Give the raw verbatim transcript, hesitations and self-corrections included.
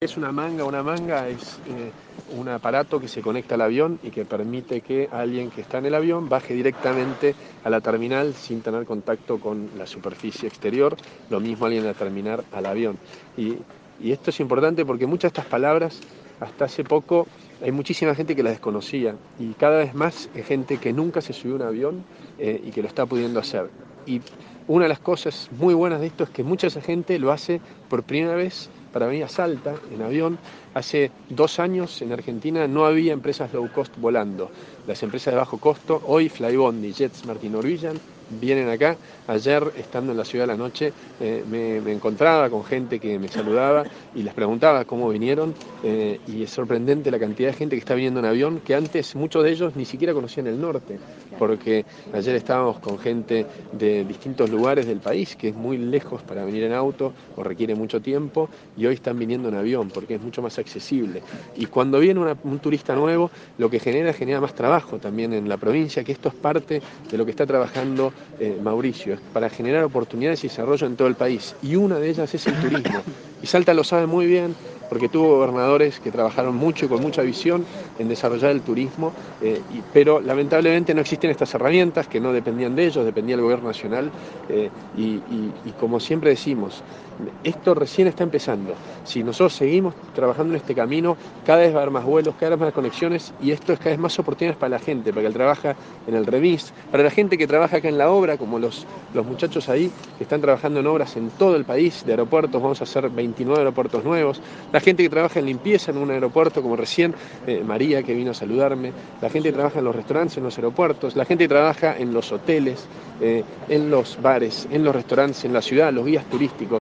Es una manga, una manga es eh, un aparato que se conecta al avión y que permite que alguien que está en el avión baje directamente a la terminal sin tener contacto con la superficie exterior, lo mismo alguien en la terminal al avión. Y, y esto es importante porque muchas de estas palabras, hasta hace poco, hay muchísima gente que las desconocía y cada vez más hay gente que nunca se subió a un avión eh, y que lo está pudiendo hacer. Y una de las cosas muy buenas de esto es que mucha esa gente lo hace por primera vez para venir a Salta en avión. Hace dos años en Argentina no había empresas low cost volando. Las empresas de bajo costo, hoy Flybondi, JetSmart y Norwegian, vienen acá. Ayer, estando en la ciudad de la noche, eh, me, me encontraba con gente que me saludaba y les preguntaba cómo vinieron. Eh, y es sorprendente la cantidad de gente que está viniendo en avión, que antes muchos de ellos ni siquiera conocían el norte, porque ayer estábamos con gente de distintos lugares del país, que es muy lejos para venir en auto o requiere mucho tiempo, y hoy están viniendo en avión porque es mucho más accesible. Y cuando viene una, un turista nuevo, lo que genera, genera más trabajo también en la provincia, que esto es parte de lo que está trabajando eh, Mauricio, es para generar oportunidades y desarrollo en todo el país. Y una de ellas es el turismo. Y Salta lo sabe muy bien porque tuvo gobernadores que trabajaron mucho y con mucha visión en desarrollar el turismo, eh, y, pero lamentablemente no existen estas herramientas que no dependían de ellos, dependía del gobierno nacional, eh, y, y, y como siempre decimos, esto recién está empezando. Si nosotros seguimos trabajando en este camino, cada vez va a haber más vuelos, cada vez más conexiones, y esto es cada vez más oportunidades para la gente, para que él trabaja en el remis, para la gente que trabaja acá en la obra, como los, los muchachos ahí que están trabajando en obras en todo el país, de aeropuertos, vamos a hacer veintinueve aeropuertos nuevos, la gente que trabaja en limpieza en un aeropuerto, como recién eh, María que vino a saludarme, la gente que trabaja en los restaurantes, en los aeropuertos, la gente que trabaja en los hoteles, eh, en los bares, en los restaurantes, en la ciudad, los guías turísticos.